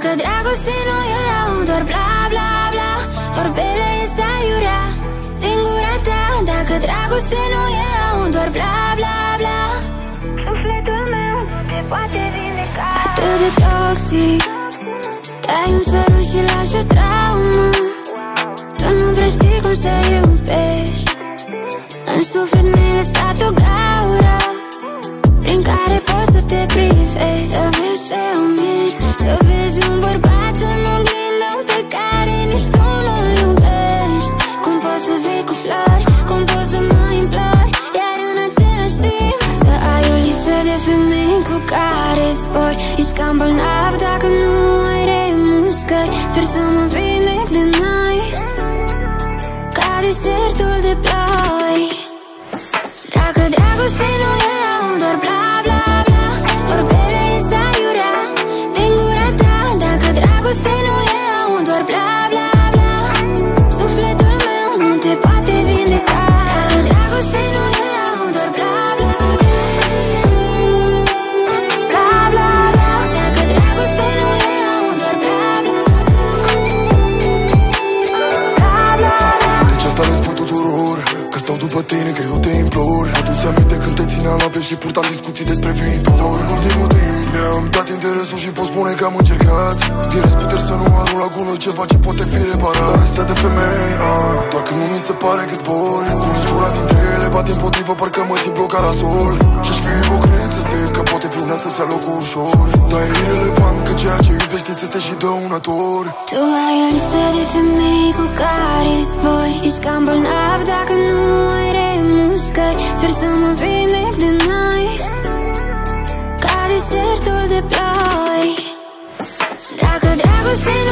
Dacă dragoste nu e doar bla bla bla, vorbele ies aiurea din gura ta. Dacă dragoste nu e doar bla bla bla, sufletul meu nu te poate vindeca. Atât de toxic, dai un sărut și lași o traumă. Tu nu prea știi cum să iubești, în suflet mi-ai lăsat o gaură prin care poți să te privești. Să vezi ce omiști, să vezi un bărbat în oglindă pe care nici tu nu-l iubești. Cum poți să vii cu flori, cum poți să mă implori, iar în același timp să ai o listă de femei cu care zbori. Ești cam bolnav dacă nu ai remușcări. Sper să mă vindec de noi ca desertul de ploi. Dacă dragoste nu e doar bla bla bla, vorbele ies aiurea din gura ta. Dacă dragoste nu e doar bla bla bla, sufletul meu nu te poate vindeca. Dacă dragoste nu e doar bla bla bla, bla bla bla. Dacă dragoste nu e doar bla bla bla, bla bla. Deci asta le spun tuturor, că stau după tine, că eu te implor. Adu-ți aminte când te țineam la piept și purtam discuții despre viitor. În ultimul timp mi-am dat interesul și pot spune că am încercat din răzputeri să nu arunc la gunoi ceva ce poate fi reparat. O listă de femei, doar când nu mi se pare că zbori. Cu niciuna dintre ele bat împotrivă, parcă mă simt blocat la sol. Și-aș fi ipocrit să zic că poate fi una să-ți ia locul ușor, dar e irelevant că ceea ce iubești îți este și dăunător. Tu ai o listă de femei cu care zbori. Ești cam bolnav dacă nu ai remușcări. Sper să mă vindec de noi ca desertul de ploi. Dacă dragoste